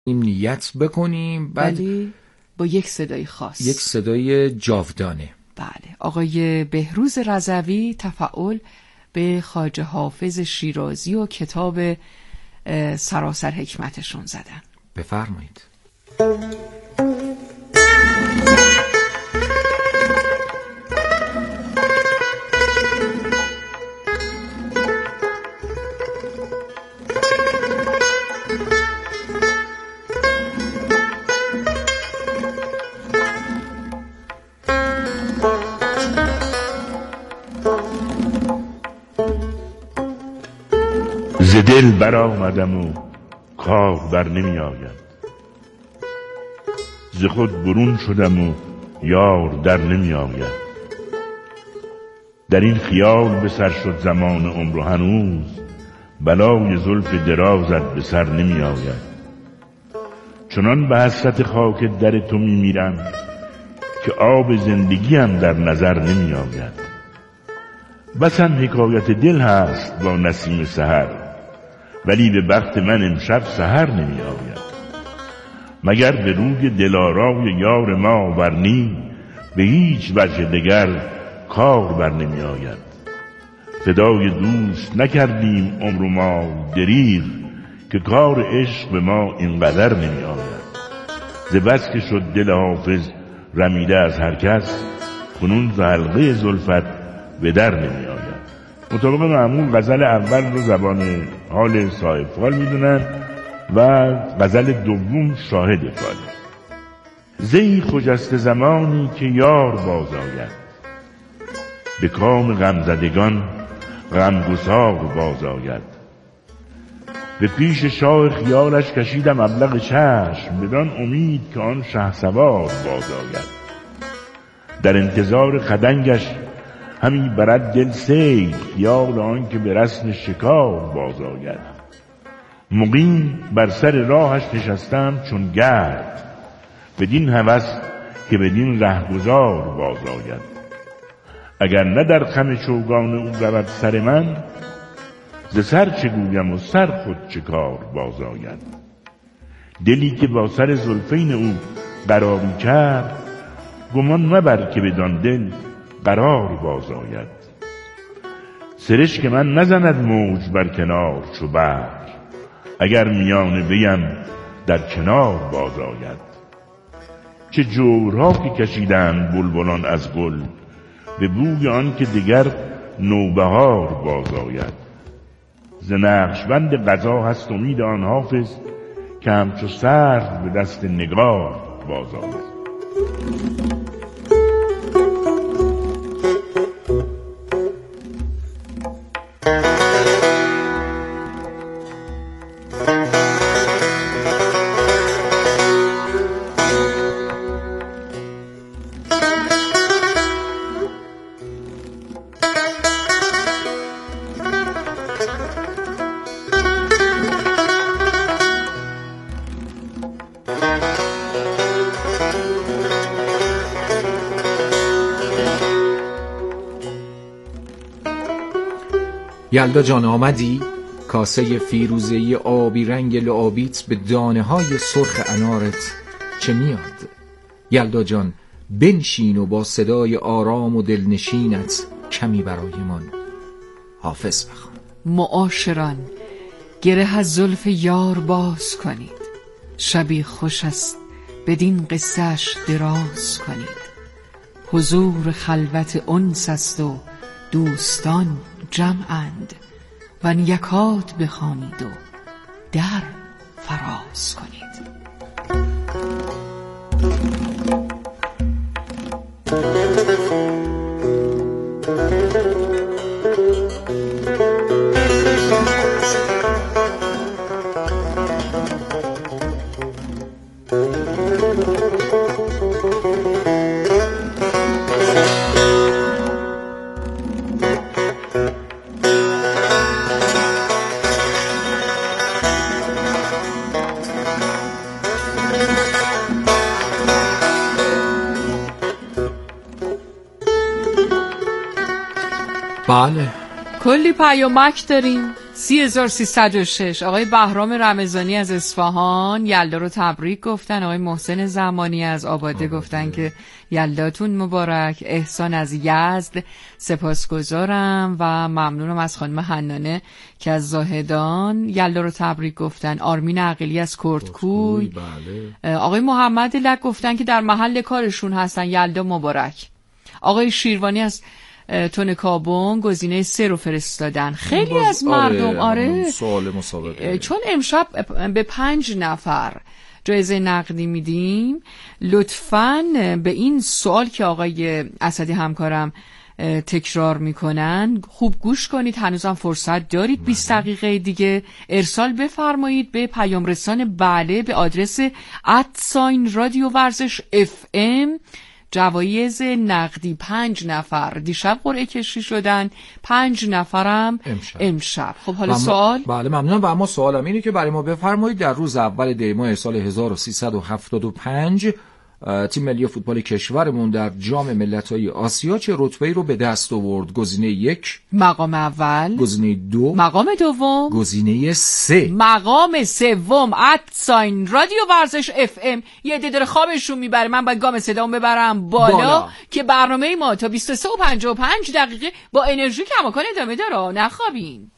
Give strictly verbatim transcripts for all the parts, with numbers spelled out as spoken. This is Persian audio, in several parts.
نیت بکنیم، بعد ولی با یک صدای خاص، یک صدای جاودانه. بله. آقای بهروز رضوی تفعول به خواجه حافظ شیرازی و کتاب سراسر حکمتشون زدن. بفرمایید. ز دل برآمدم و کار بر نمی آید، ز خود برون شدم و یار در نمی آید. در این خیال به سر شد زمان عمر و هنوز بلای زلف درازت به سر نمی آید. چنان به حسرت خاک در تو می میرم که آب زندگیم در نظر نمی آید. بسن حکایت دل هست با نسیم سحر، ولی به بخت من امشب سحر نمی آید. مگر به روی دلارای یار ما ورنی به هیچ وجه دگر کار بر نمی آید. فدای دوست نکردیم عمر ما دریغ که کار عشق به ما اینقدر نمی آید. ز بس که شد دل حافظ رمیده از هر کس، کنون ز حلقه زلفت به در نمی آید. مطابق معمول غزل اول رو زبان حال صاحب فال میدونن و غزل دوم شاهد فاله. زهی خجسته زمانی که یار باز آید، به کام غمزدگان غمگسار باز آید. به پیش شاه خیالش کشیدم ابلق چشم، بدان امید که آن شهسوار باز آید. در انتظار خدنگش همی برد دل سیر، خیال آن که به رسم شکار باز آید. مقیم بر سر راهش نشستم چون گرد، بدین هوس که بدین رهگذار باز آید. اگر نه در خم چوگان او رود سر من، ز سر چه گویم و سر خود چه کار باز آید. دلی که با سر زلفین او قراری کرد، گمان مبر که بدان دل قرار باز آید. سرشک من نزند موج بر کنار چو بحر، اگر میان ویم در کنار باز آید. چه جورها که کشیدند بلبلان از گل، به بوی آن که دیگر نوبهار باز آید. ز نقشبند قضا هست امید آن حافظ، که همچو سرو به دست نگار باز آید. یلدا جان آمدی؟ کاسه فیروزه‌ای آبی رنگ لعابیت به دانه های سرخ انارت چه میاد؟ یلدا جان بنشین و با صدای آرام و دلنشینت کمی برایمان حافظ بخوان. معاشران گره از زلف یار باز کنید، شبی خوش است بدین قصه‌اش دراز کنید. حضور خلوت انس است و دوستان جمعند، و یکات بخوانید و در فراز کنید. بله کلی پیامک داریم. سی هزار و سیصد و شش. آقای بهرام رمضانی از اصفهان یلدا رو تبریک گفتن. آقای محسن زمانی از آباده گفتن که یلداتون مبارک. احسان از یزد سپاسگزارم و ممنونم از خانم حنانه که از زاهدان یلدا رو تبریک گفتن. آرمین عقیلی از کردکوی. بله. آقای محمد لک گفتن که در محل کارشون هستن، یلدا مبارک. آقای شیروانی از تون کابون گزینه سه رو فرستادن. خیلی از مردم آره, آره سوال مسابقه، چون امشب به پنج نفر جایزه نقدی میدیم. لطفاً به این سوال که آقای اسدی همکارم تکرار میکنن خوب گوش کنید، هنوزم فرصت دارید. بیست دقیقه دیگه ارسال بفرمایید به پیام رسان بله به آدرس ادساین رادیو ورزش اف ام. جوایز نقدی پنج نفر دیشب قرعه کشی شدن، پنج نفرم امشب, امشب. خب حالا سوال؟ بله ممنونم. و اما سوالم اینه که برای ما بفرمایید در روز اول دی ماه سال هزار و سیصد و هفتاد و پنج تیم ملی فوتبال کشورمون در جام ملت‌های آسیا چه رتبه‌ای رو به دست آورد؟ گزینه یک مقام اول، گزینه دو مقام دوم، گزینه سه مقام سوم. ادساین رادیو ورزش اف ام. یه عده داره خوابشون میبره، من باید گام صدامو ببرم بالا, بالا که برنامه ما تا بیست و سه و پنجاه و پنج دقیقه با انرژی کماکان ادامه داره. نخوابین.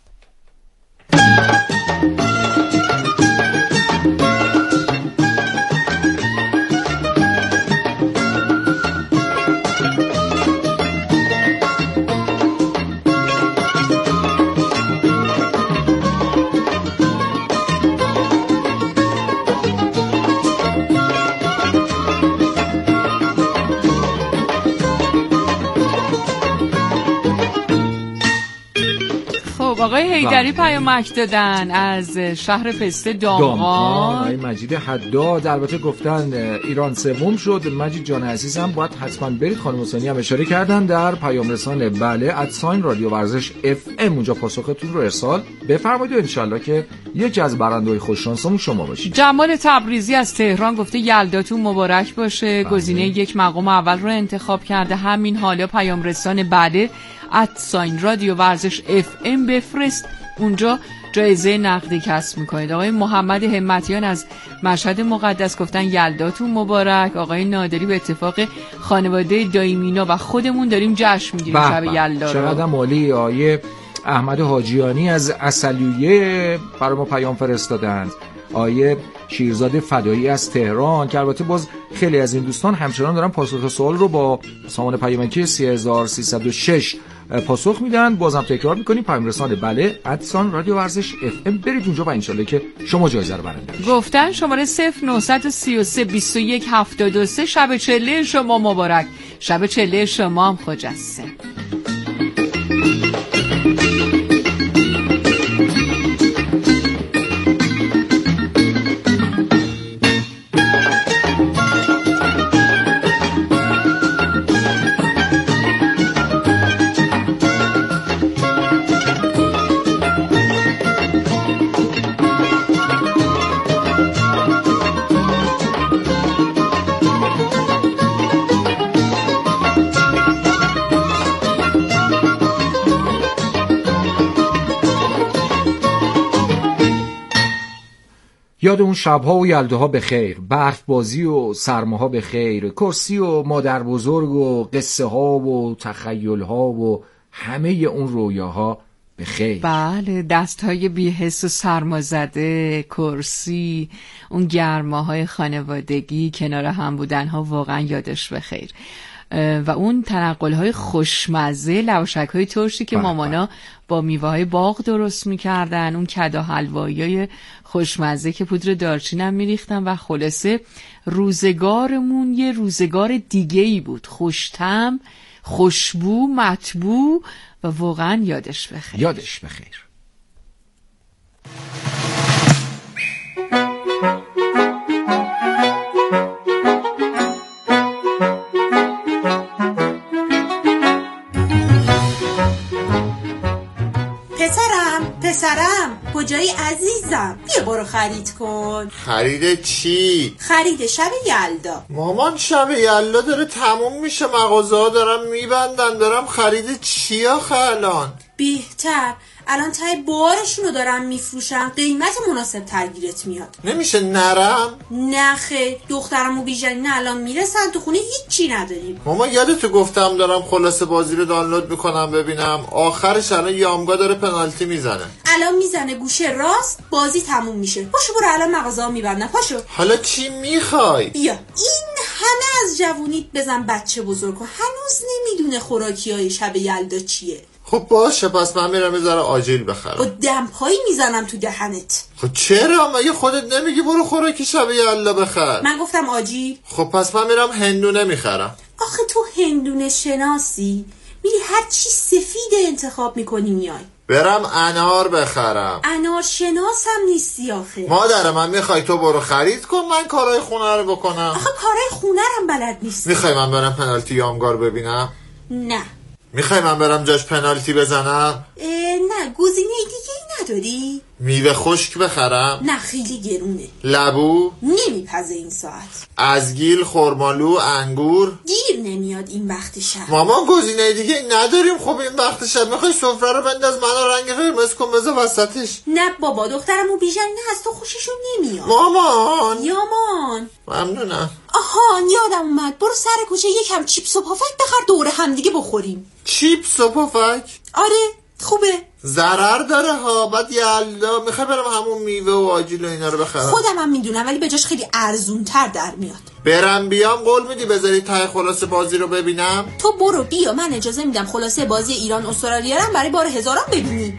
آقای حیدری پیامک دادن از شهر پسته دامغان. آقای مجید حداد البته گفتن ایران سوم شد. مجید جان عزیزم باید حتما برید. خانم حسینی هم اشاره کردن در پیام رسان بله ادساین رادیو ورزش اف ام، اونجا پاسختون رو ارسال بفرمایید و انشالله که یکی از برنده‌های خوششانسمون شما باشید. جمال تبریزی از تهران گفته یلداتون مبارک باشه. بله. گزینه یک مقام اول رو انتخاب کرده. همین حالا پیام رسان بله ادساین رادیو ورزش اف ام بفرست، اونجا جایزه نقدی کسب میکنید. آقای محمد همتیان از مشهد مقدس گفتن یلداتون مبارک. آقای نادری به اتفاق خانواده دایمینا و خودمون داریم جشن میگیریم شب یلدا رو. چقدر مالی. آقای احمد حاجیانی از عسلیویه برای ما پیام فرستادند. آیه شیرزاده فدایی از تهران که البته باز خیلی از این دوستان همچنان دارن پاسخ سوال رو با سامان پیامکی سه هزار و سیصد و شش پاسخ میدن. بازم تکرار میکنیم پیام رسان بله ادساین رادیو ورزش اف ام، برید اونجا و انشالله که شما جایزه رو برنده بشید. گفتن شماره صفر نه سه سه بیست و یک هفتاد و سه. شب چله شما مبارک. شب چله شما هم خجسته. یاد اون شبها و یلداها به خیر، برف بازی و سرماها به خیر، کرسی و مادر بزرگ و قصه ها و تخیل ها و همه اون رویاها به خیر. بله، دست های بی‌حس و سرمازده، کرسی، اون گرماهای خانوادگی، کنار هم بودن ها واقعا یادش به خیر. و اون تنقل‌های خوشمزه، لواشک‌های ترشی که مامانا با میوه‌های باغ درست می‌کردن، اون کدا حلوایی‌های خوشمزه که پودر دارچین هم می‌ریختن و خلاصه روزگارمون یه روزگار دیگه‌ای بود، خوش‌طعم، خوشبو، مطبوع و واقعا یادش بخیر. یادش بخیر. پسرم کجایی عزیزم؟ بیا برو خرید کن. خرید چی؟ خرید شب یلدا. مامان شب یلدا داره تموم میشه، مغازه ها دارم میبندن، دارم خرید چی آخه الان؟ بهتر الان تای بارشونو دارن میفروشن، قیمت مناسب ترگیرت میاد. نمیشه نرم؟ نه خیر، دخترم و بیژنین الان میرسن تو خونه، هیچی نداریم. ماما یادتو گفتم دارم خلاصه بازی رو دانلود میکنم ببینم، آخرش الان یامگا داره پنالتی میزنه. الان میزنه گوشه راست، بازی تموم میشه. پاشو برو الان مغازه‌ها میبندن، پاشو. حالا چی میخوای؟ بیا این همه از جوونیت بزن بچه بزرگ کن، هنوز نمیدونه خوراکیای شب یلدا چیه. خب باشه، پس من میرم یه ذره آجیل بخرم. با دمپایی میزنم تو دهنت. خب چرا؟ مگه خودت نمیگی برو خوراکی شب یلدا بخر؟ من گفتم آجیل؟ خب پس من میرم هندونه میخرم. آخه تو هندونه شناسی؟ میری هر چی سفید انتخاب میکنی میای. برم انار بخرم. انار شناسم نیستی آخه. مادر من میخوای تو برو خرید کن، من کارهای خونه رو بکنم. آخه کارهای خونه رم بلد نیستی. میخوای من برم پنالتی یامگار ببینم؟ نه. میخوای من برم جاش پنالتی بزنم؟ نه، گزینه دیگه ای نداری؟ میوه خشک بخرم؟ نه خیلی گرونه. لبو؟ نمیپزه این ساعت. ازگیل، خرمالو، انگور؟ گیر نمیاد این وقت شب. مامان گزینه دیگه نداریم. خب این وقت شب میخوای سفره رو بنداز منو رنگ قرمز کن بذار وسطش. نه بابا، دخترم و بیژن نه از تو خوششون نمیاد. مامان یامان ممنونم. آهان یادم اومد، برو سر کوچه یکم چیپس و پافک بخر دوره هم دیگه بخوریم. چیپس و پفک؟ آره خوبه. ضرر داره ها. بعد یلدا میخوای برم همون میوه و آجیل و اینا رو بخرم. خودم هم میدونم ولی به جاش خیلی ارزون تر در میاد. برم بیام قول میدی بذاری ته خلاصه بازی رو ببینم؟ تو برو بیا، من اجازه میدم خلاصه بازی ایران استرالیا رو برای بار هزارم ببینی.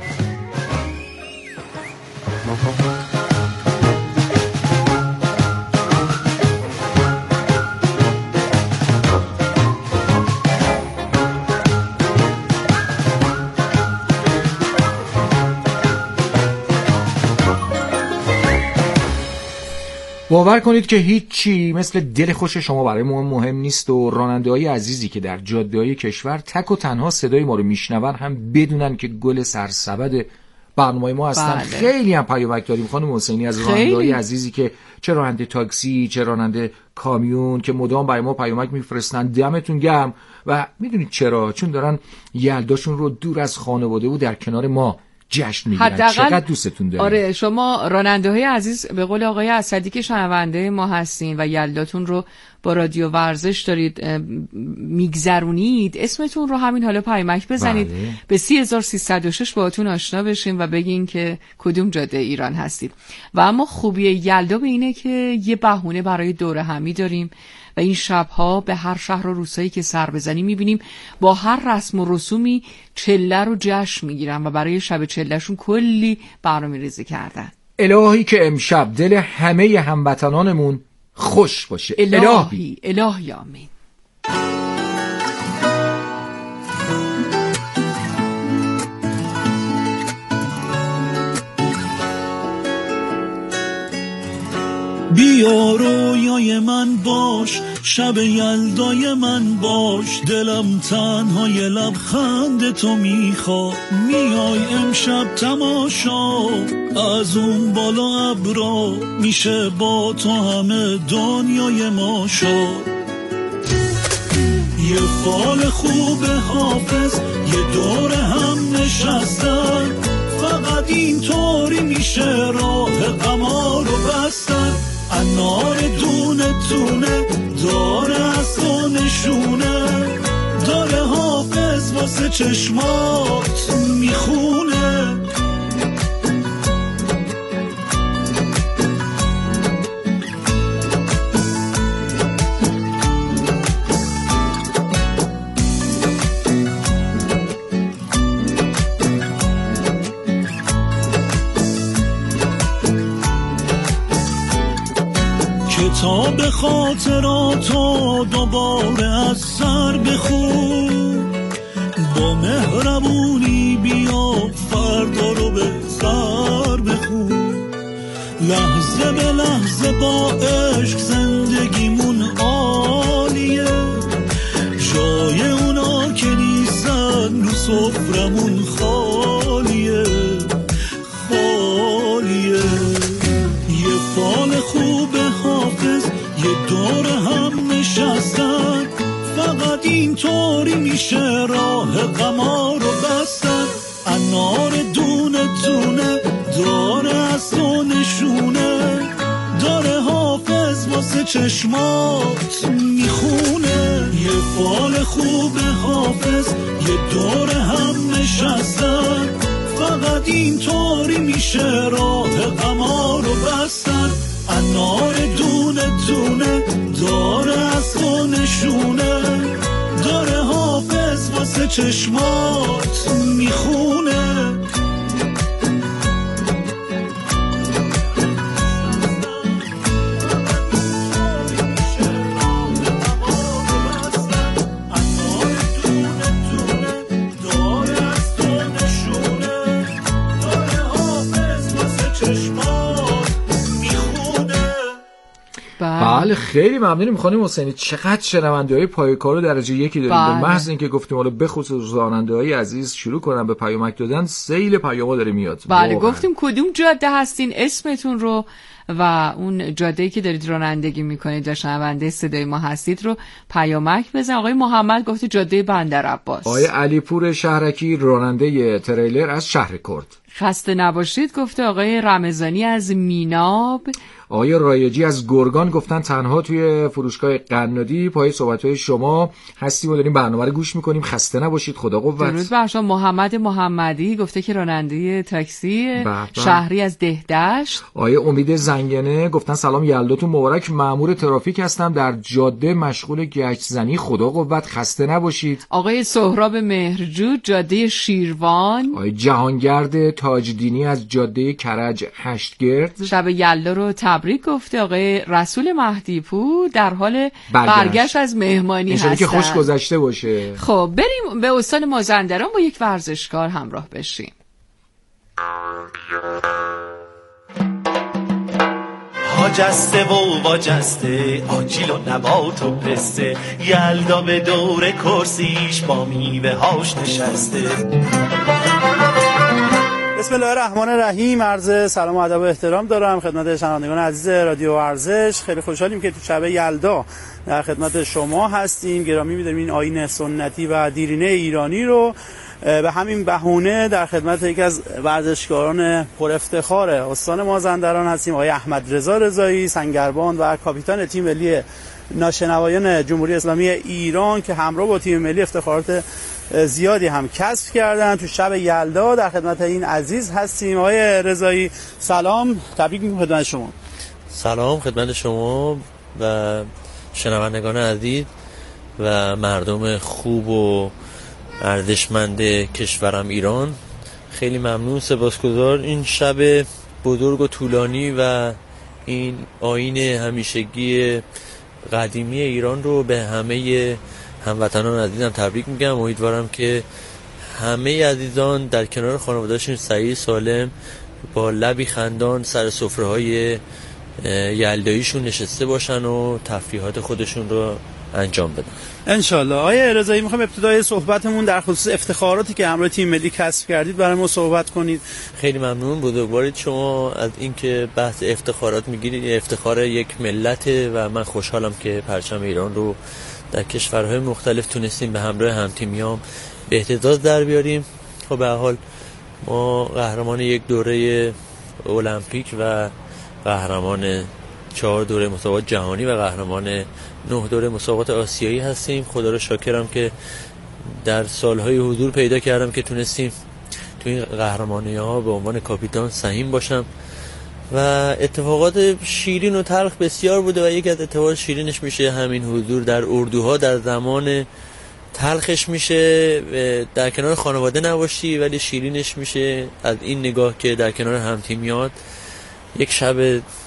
باور کنید که هیچی مثل دل خوش شما برای ما مهم نیست و راننده‌های عزیزی که در جاده‌های کشور تک و تنها صدای ما رو میشنون هم بدونن که گل سرسبد برنامه ما هستن. بله. خیلی هم پیامک داریم خانم حسینی از راننده‌های عزیزی که چه راننده تاکسی چه راننده کامیون که مدام برای ما پیامک میفرستن. دمتون گرم. و میدونید چرا؟ چون دارن یلداشون رو دور از خانواده و در کنار ما جشن میگیرن. چقدر دوستتون داریم. آره شما راننده های عزیز به قول آقای اسدی که شنونده ما هستین و یلداتون رو با رادیو ورزش دارید میگذرونید، اسمتون رو همین حالا پیامک بزنید. بله. به سی هزار و سیصد و شش باهاتون آشنا بشیم و بگین که کدوم جاده ایران هستید. و اما خوبی یلدا به اینه که یه بهونه برای دوره همی داریم و این شبها به هر شهر و روستایی که سر بزنیم میبینیم با هر رسم و رسومی چله رو جشن میگیرن و برای شب چلهشون کلی برنامه ریزی کردن. الهی که امشب دل همه هموطنانمون خوش باشه. الهی الهی, الهی آمین. بیا رویای من باش، شب یلدای من باش، دلم تنهای لبخند تو میخواد. میای امشب تماشا از اون بالا ابرا، میشه با تو همه دنیای ما شد. یه فال خوب حافظ یه دور هم نشستن، فقط اینطوری میشه راه قمار رو بستن. انار دونه دونه داره از تو نشونه، داره حافظ واسه چشمات میخونه. کتاب خاطراتو دوباره از سر بخون، با مهربونی بیا فردا رو به سر بخون. لحظه به لحظه با عشق زندگیمون عالیه، جای اونا که نیستن رو سفرمون خالیه خالیه. یه فال خوب حافظ یه دور هم نشستن، فقط اینطوری میشه راه قمار رو بستن. انار دون واسه چشمات میخونه. یه فال خوب حافظ یه دور هم نشستن، فقط این طوری میشه راه غما رو بستن. انار دونه دونه داره از تو نشونه، داره حافظ واسه چشمات میخونه. بله خیلی ممنونیم خانم حسینی. چقدر شنونده‌های پایه‌کار درجه یکی داریم. بله. به محض اینکه گفتیم حالا به خصوص راننده‌های عزیز شروع کنن به پیامک دادن، سیل پیام‌ها داره میاد. بله گفتیم کدوم جاده هستین، اسمتون رو و اون جاده‌ای که دارید رانندگی میکنید و شنونده صدای ما هستید رو پیامک بزن. آقای محمد گفته جاده بندر عباس. آقای علیپور شهرکی راننده تریلر از شهر کرد. خسته نباشید گفته آقای رمضانی از میناب. آقای رایجی از گرگان گفتن تنها توی فروشگاه قنادی پای صحبت‌های شما هستیم و داریم برنامه رو گوش میکنیم، خسته نباشید، خدا قوت. درود بر شما. محمد محمدی گفته که راننده تاکسی شهری از دهدشت. آقای امید زنگنه گفتن سلام یلداتون مبارک، مأمور ترافیک هستم در جاده مشغول گشت زنی، خدا قوت، خسته نباشید. آقای سهراب مهرجو جاده شیروان. آقای جهانگرد تاجدینی از جاده کرج هشتگرد شب یلدا رو تبریک گفته. آقای رسول مهدی پور در حال برگشت, برگشت از مهمانی هستن، که خوش گذشته باشه. خب بریم به استان مازندران با یک ورزشکار همراه بشیم. جسته و واجسته آجیل و نبات و پسته، یلدا به دور کرسیش با میوه هاش نشسته. بسم الله الرحمن الرحیم. عرض سلام و ادب و احترام دارم خدمت شنوندگان عزیز رادیو ورزش. خیلی خوشحالیم که تو شب یلدا در خدمت شما هستیم. گرامی می‌داریم این آیین سنتی و دیرینه ایرانی رو به همین بهونه در خدمت یکی از ورزشکاران پر افتخار استان مازندران هستیم، آقای احمد رضا رضایی، سنگربان و کاپیتان تیم ملی ناشنوایان جمهوری اسلامی ایران که همراه با تیم ملی افتخارات زیادی هم کسب کردن. تو شب یلدا در خدمت این عزیز هستیم. آقای رضایی سلام، تبریک میگم خدمت شما. سلام خدمت شما و شنوندگان عزیز و مردم خوب و ارزشمند کشورم ایران. خیلی ممنون، سپاسگزار. این شب بزرگ و طولانی و این آیین همیشگی قدیمی ایران رو به همه هموطنان عزیزم تبریک میگم. امیدوارم که همه عزیزان در کنار خانواده‌شون سعید سالم با لبی خندان سر سفره‌های یلداییشون نشسته باشن و تفریحات خودشون رو انجام بدن انشالله. آقای رضایی میخوام ابتدای صحبتمون در خصوص افتخاراتی که همراه تیم ملی کسب کردید برای ما صحبت کنید. خیلی ممنون، بزرگوارید شما از اینکه بحث افتخارات میگیرید. افتخار یک ملته و من خوشحالم که پرچم ایران رو در کشورهای مختلف تونستیم به همراه همتیمیام به اهتزاز در بیاریم. خب به هر حال ما قهرمان یک دوره المپیک و قهرمان چهار دوره مسابقات جهانی و قهرمان نه دوره مسابقات آسیایی هستیم. خدا رو شاکرم که در سالهای حضور پیدا کردم که تونستیم تو این قهرمانی ها به عنوان کاپیتان سهیم باشم و اتفاقات شیرین و تلخ بسیار بوده و یکی از اتفاقات شیرینش میشه همین حضور در اردوها. در زمان تلخش میشه در کنار خانواده نباشی، ولی شیرینش میشه از این نگاه که در کنار همتیمیات یک شب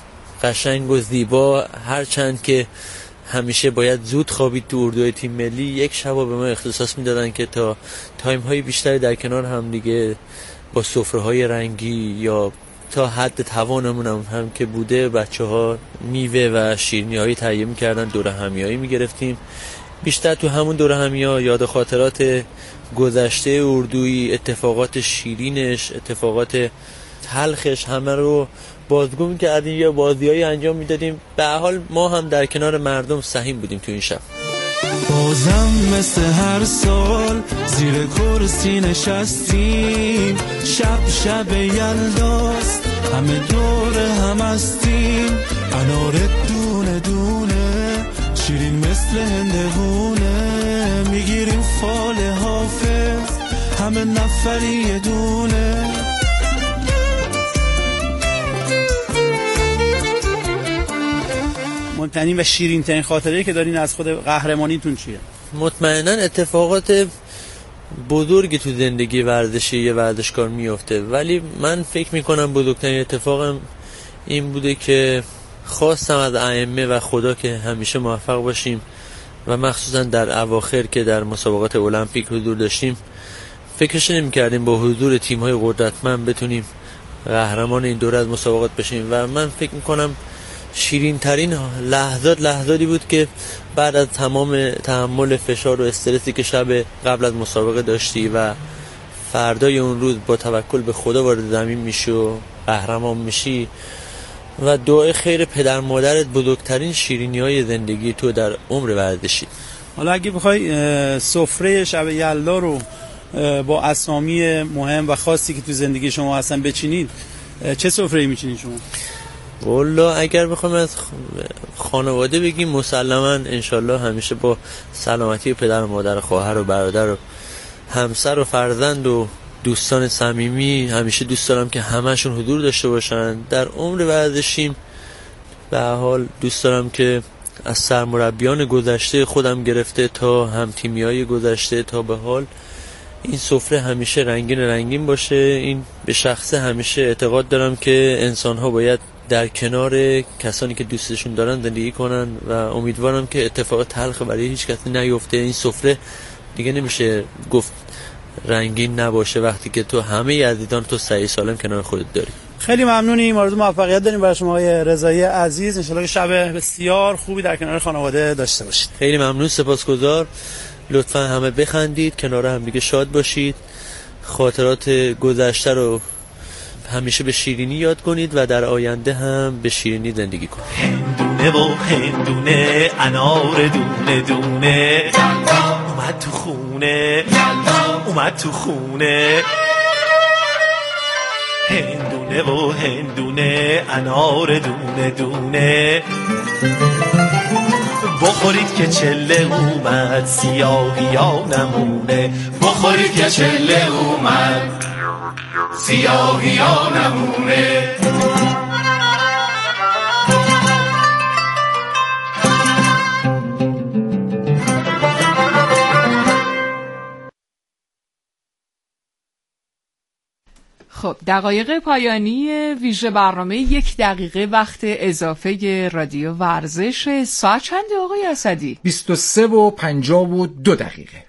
قشنگ و زیبا، هرچند که همیشه باید زود خوابید تو اردوهای تیم ملی، یک شب به ما اختصاص میدادن که تا تایم های بیشتری در کنار هم دیگه با سفره های رنگی یا تا حد توانمون هم, هم که بوده بچه ها میوه و شیرینی هایی تهیه میکردن، دوره همی هایی میگرفتیم. بیشتر تو همون دوره همی ها یاد خاطرات گذشته اردویی، اتفاقات شیرینش، اتفاقات تلخش همه رو بازگو می‌کردیم یا بازیایی انجام میدادیم. به هر حال ما هم در کنار مردم سهیم بودیم تو این شب. بازم مثل هر سال زیر کرسی نشستیم، شب شب یلداست همه دور هم هستیم، انار دونه دونه مثل هندوونه میگیریم فال حافظ همه نفری یه دونه. مهمترین و شیرین ترین خاطره‌ای که دارین از خود قهرمانیتون چیه؟ مطمئنا اتفاقات بزرگی تو زندگی ورزشی یه ورزشکار میفته، ولی من فکر میکنم بزرگترین اتفاقم این بوده که خواستم از ائمه و خدا که همیشه موفق باشیم و مخصوصا در اواخر که در مسابقات المپیک حضور داشتیم فکرش نمی کردیم با حضور تیم‌های قدرتمند بتونیم قهرمان این دوره از مسابقات بشیم و من فکر میکنم شیرین ترین لحظات لحظاتی بود که بعد از تمام تحمل فشار و استرسی که شب قبل از مسابقه داشتی و فردای اون روز با توکل به خدا وارد زمین میشی و قهرمان میشی و دعای خیر پدر مادرت بزرگترین شیرینی های زندگی تو در عمر ورزشی. حالا اگه بخوای سفره شب یلدا رو با اسامی مهم و خاصی که تو زندگی شما هستن بچینید، چه سفره‌ای میچینید شما؟ والله اگر بخوام از خانواده بگیم مسلماً انشالله همیشه با سلامتی پدر و مادر، خواهر و برادر و همسر و فرزند و دوستان صمیمی همیشه دوست دارم که همه‌شون حضور داشته باشن. در عمر ورزشیم به حال دوست دارم که از سرمربیان گذشته خودم گرفته تا هم تیمیای گذشته تا به حال این سفره همیشه رنگین رنگین باشه. این به شخصه همیشه اعتقاد دارم که انسان‌ها باید در کنار کسانی که دوستشون دارن زندگی کنن و امیدوارم که اتفاق تلخ برای هیچ کسی نیفته. این سفره دیگه نمیشه گفت رنگین نباشه وقتی که تو همه عزیزان تو صحیح سالم کنار خودت داری. خیلی ممنونیم، آرزو موفقیت داریم برای شما آقای رضایی عزیز. ان شاءالله که شب بسیار خوبی در کنار خانواده داشته باشید. خیلی ممنون، سپاسگزار. لطفا همه بخندید، کنار هم دیگه شاد باشید، خاطرات گذشته رو همیشه به شیرینی یاد کنید و در آینده هم به شیرینی زندگی کنید. هندونه و هندونه انار دونه دونه اومد تو خونه اومد تو خونه. هندونه و هندونه انار دونه دونه بخورید که چله اومد سیاهی ها نمونه. بخورید که چله اومد سیاهی ها نمونه. خب دقایق پایانی ویژه برنامه یک دقیقه وقت اضافه رادیو ورزش. ساعت چنده آقای اسدی؟ بیست و سه و پنجاه و دو دقیقه.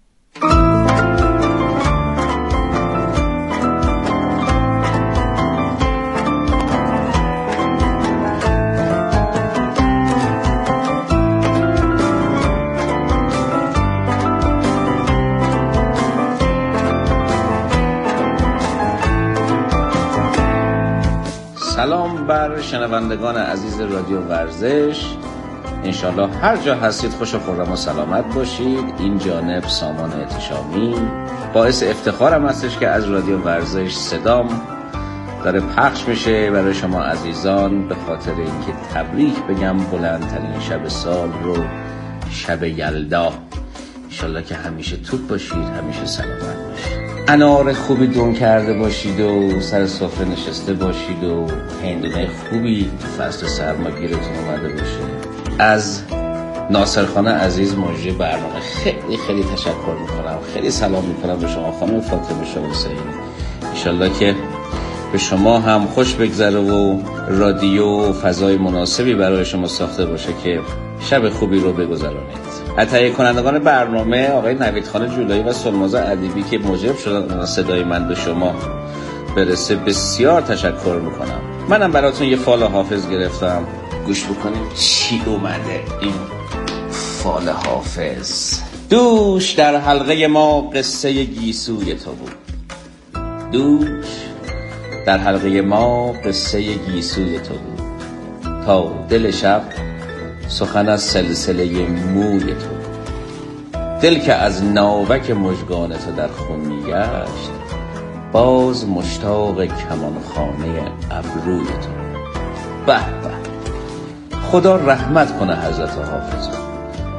سلام بر شنوندگان عزیز رادیو ورزش. انشالله هر جا هستید خوش و خرم و سلامت باشید. این جانب سامان احتشامی. باعث افتخارم هستش که از رادیو ورزش صدام داره پخش میشه برای شما عزیزان، به خاطر اینکه تبریک بگم بلندترین شب سال رو، شب یلدا. انشالله که همیشه توپ باشید، همیشه سلامت باشید، انار خوبی دون کرده باشید و سر سفره نشسته باشید و هندونه خوبی تو فصل سرماگیرتون اومده باشه. از ناصرخان عزیز مجری برنامه خیلی خیلی تشکر میکنم، خیلی سلام میکنم به شما خانم فاطمه شمسایی. انشالله که به شما هم خوش بگذره و رادیو و فضای مناسبی برای شما ساخته باشه که شب خوبی رو بگذرانید. از تهیه کنندگان برنامه آقای نویدخان جولایی و سلماز ادیبی که موجب شدن صدای من به شما برسه بسیار تشکر میکنم. منم براتون یه فال حافظ گرفتم، گوش بکنیم چی اومده این فال حافظ. دوش در حلقه ما قصه گیسوی تو بود، دوش در حلقه ما قصه گیسوی تو بود، تا دل شب سخن از سلسله موی تو. دل که از ناوک مژگان تو در خون میگشت، باز مشتاق کمانخانه ابروی تو. به به، خدا رحمت کنه حضرت حافظ،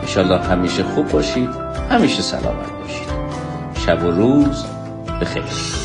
انشالله همیشه خوب باشید، همیشه سلامت باشید. شب و روز بخیر.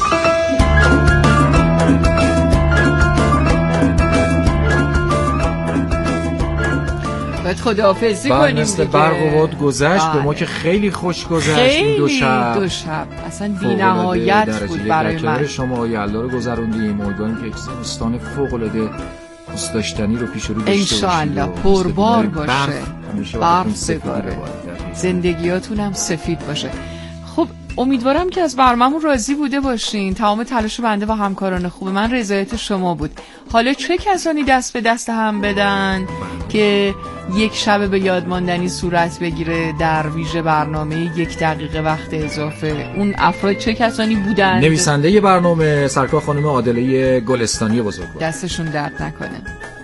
باید خداحافظی کنیم دیگه. مثل برق و باد گذشت. به ما که خیلی خوش گذشت این دو شب. دو شب اصلا بی‌نهایت بود برای من. شما یلدا رو گذروندیم. امیدواریم که یک زمستان فوق‌العاده دوست داشتنی رو پیش رو داشته باشید. انشالله پربار باشه، برف بباره، زندگیاتون هم سفید باشه. خب امیدوارم که از برنامه‌مون راضی بوده باشین. تمام تلاش بنده و همکاران خوب من رضایت شما بود. حالا چه کسانی دست به دست هم بدن که یک شب به یاد ماندنی صورت بگیره در ویژه برنامه یک دقیقه وقت اضافه؟ اون افراد چه کسانی بودن؟ نویسنده برنامه سرکار خانم عادله گلستانی بزرگوار. دستشون درد نکنه.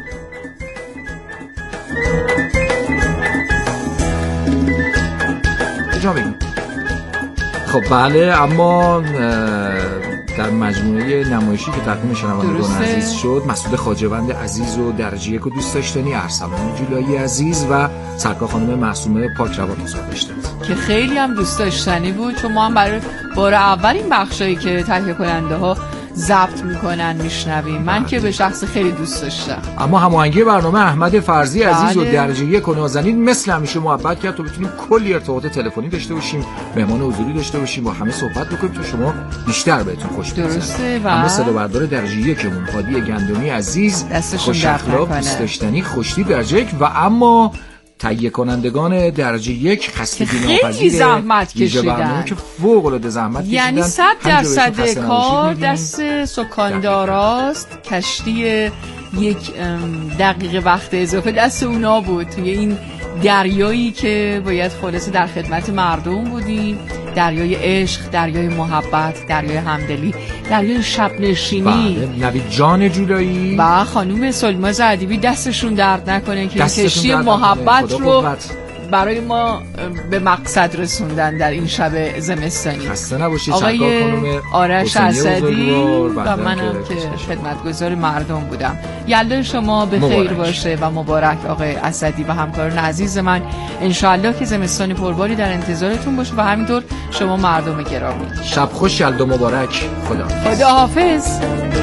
کجا بگیم؟ خب بله، اما در مجموعه نمایشی که تقدیم شنوندگان عزیز شد، مسعود خواجه‌وند عزیز و درجه یک و دوست داشتنی، ارسلان جولایی عزیز و سرکار خانم معصومه پاکروان حضور داشتند که خیلی هم دوست داشتنی بود، چون ما هم برای بار اول این بخشایی که تهیه کننده ها ضبط میکنن میشنویم. من که به شخص خیلی دوست داشتم. اما هماهنگی برنامه احمد فرزی عزیز بله. و درجه یک و نازنین مثل همیشه محبت کرد تا بتونیم کلی ارتباطات تلفنی داشته باشیم، مهمان حضوری داشته باشیم، با همه صحبت بکنیم تا شما بیشتر بهتون خوش بگذره. درسته. و اما صدا بردار درجه یکمون هادی گندمی عزیز، خوش اخلاق، دوست داشتنی، خوشتیپ درجه یک. و اما تهیه کنندگان درجه یک خستگی ناپذیر خیلی زحمت کشیدن که فوق العاده زحمت کشیدن. یعنی صد درصد کار دست سکانداراست. کشتی یک دقیقه وقت اضافه دست اونا بود توی این دریایی که باید خلاصه در خدمت مردم بودیم. دریای عشق، دریای محبت، دریای همدلی، دریای شب نشینی. بله، نوید جان جولایی و خانوم سلماز ادیبی دستشون درد نکنه که کشتی محبت رو برای ما به مقصد رسوندن در این شب زمستانی. خسته نباشید. آقای آرش اسدی و منم که خدمتگزار مردم بودم. یلدا شما به خیر باشه و مبارک آقای اسدی و همکاران عزیز من. انشالله که زمستان پرباری در انتظارتون باشه و همینطور شما مردم گرامی. شب خوش، یلدا مبارک. خدا خدا حافظ.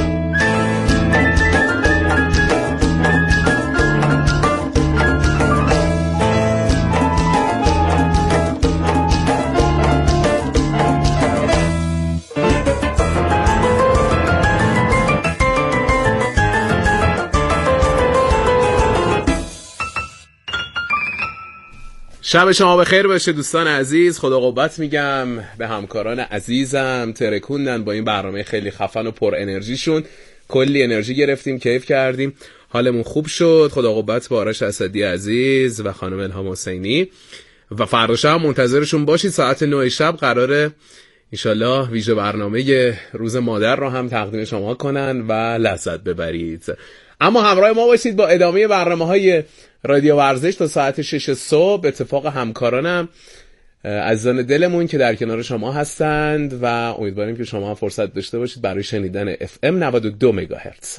شب شما بخیر باشه دوستان عزیز. خدا قوت میگم به همکاران عزیزم، ترکوندن با این برنامه خیلی خفن و پر انرژیشون. کلی انرژی گرفتیم، کیف کردیم، حالمون خوب شد. خدا قوت به آرش اسدی عزیز و خانم الهام حسینی. و فردا شب منتظرشون باشید. ساعت نه شب قراره انشالله ویژه برنامه روز مادر رو هم تقدیم شما کنن و لذت ببرید. اما همراه ما باشید با ادامه برنامه‌های رادیو ورزش تا ساعت شش صبح. اتفاق همکارانم عزیزان دلمون که در کنار شما هستند و امیدواریم که شما هم فرصت داشته باشید برای شنیدن اف ام نود و دو مگاهرتز.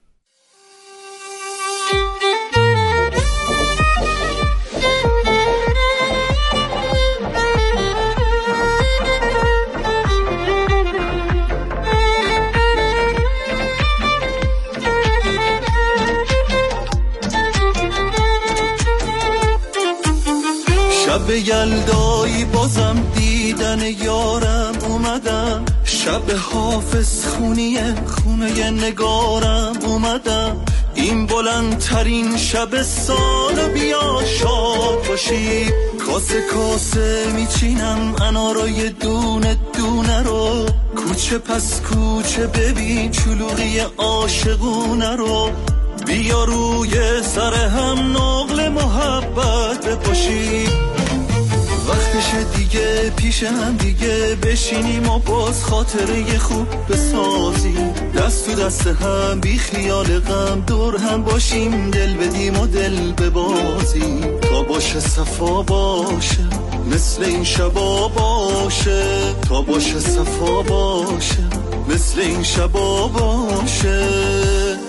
شب یلدایی بازم دیدن یارم اومدم، شب حافظ خونی خونه نگارم اومدم. این بلندترین شب سال بیا شاد باشی، کاسه کاسه میچینم انارای دونه دونه رو، کوچه پس کوچه ببین چلوغی عاشقونه رو، بیا روی سر هم نقل محبت بپاشی. وقتش دیگه پیش هم دیگه بشینیم و باز خاطره خوب بسازیم، دست تو دست هم بی خیال غم دور هم باشیم، دل بدیم و دل ببازیم تا باشه صفا باشه مثل این شبا باشه، تا باشه صفا باشه مثل این شبا باشه.